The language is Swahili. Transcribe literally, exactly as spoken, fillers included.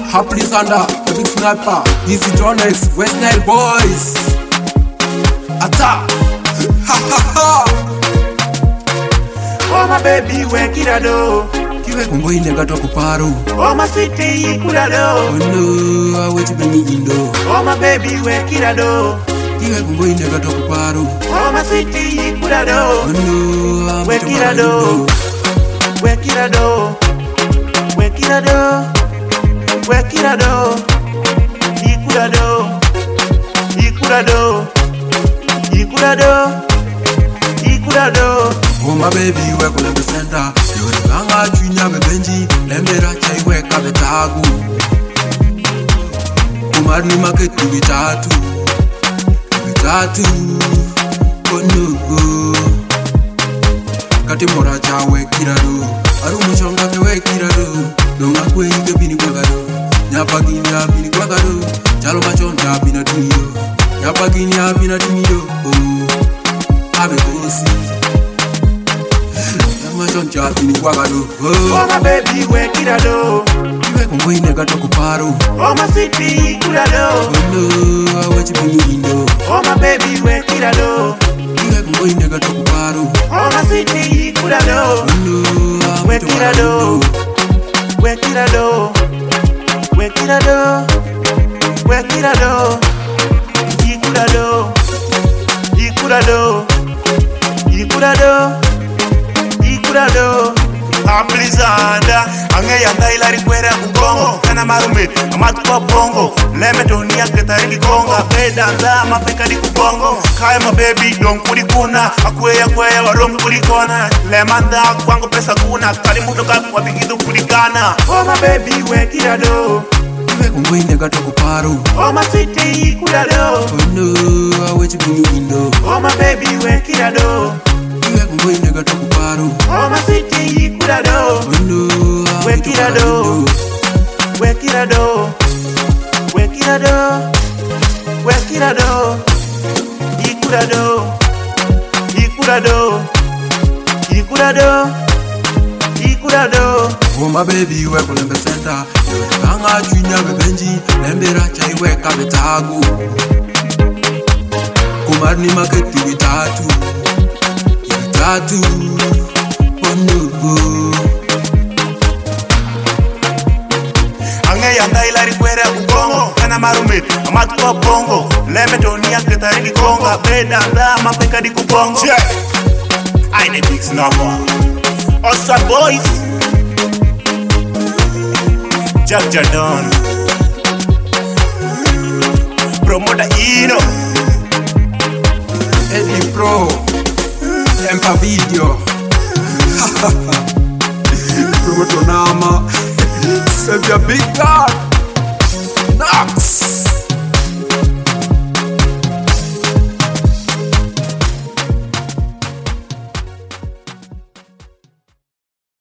Happily Sanda, the big sniper, Easy Jones, West Nile boys. Attack! Ha ha ha! Oh my baby, where kid I do? Kiwe kumbo ine gato kuparo. Oh my city, could I do? Oh no, I wait to be indo. Oh my baby, where kid I do? Kiwe kumbo ine gato kuparo. Oh my city, could I do? Oh no, I where wait to kid I do? Where kid I do? Where kid I do? Where kid I do? He could I do? He could I do? He could I do? He could I do? Oh my baby, we could the center. You ganga chunya bebenji, lembera chai we kabetagu. Kumari market to bitatu, bitatu. Oh no, kati mora cha we kirado, aru mushonga ke we kirado. Donga kwe ike bini kwagado, nyapa gini ya bini kwagado. Chalo machonda bina tumiyo, nyapa gini ya bina tumiyo. Oh, abe kosi. Machonja bini kwagado. Oh my baby, where kid I do? Kiwe kumbo ine gato kuparo. Oh my city, could I do? Oh no, I wait to be indo. Oh my baby, where kid I do? Kiwe kumbo ine gato kuparo. Oh my city, could I do? Oh no, I Where wait to kid I do? Where kid I do? Where kid I do? Where kid I do? He could I do? He could I do? He could I do? He could I do? Happily Sanda, ange yanga ila rikwera kukongo kana marumit amatu kwa bongo leme tonia ketari konga beda nda mapeka di kubongo kai my baby don kuri kuna akweya kweya warom kuri kona lemanda kwangu pesa kuna kali mutoka kwa bigidu kuri kana. Oh my baby, where kid I do? Kiwe kumbo ine gato kuparo. Oh my city, could I do? Oh no, I wait to be indo. Oh my baby, where kid I do? Kiwe kumbo ine gato kuparo. Oh my city, could I do? Oh no, I Where wait to kid I do? Where kid I do? Where kid I do? Where kid I do? He could I do? He could I do? He could I do? He could I do? Oh my baby, we could the center. Ganga chunya bebenji, lembera chai we kabetagu. Kumarni market to bitatu, bitatu. Oh no. Ange yanga ila rikwera kukongo kana marumit amatu kwa bongo leme tonia ketari di konga beda nda mapeka di kubongo. I need mix number. Ostra boys, Jaja Don, Promoter Ino, Eddie Pro, Tempa Video. Promoter Nama, Save your big God.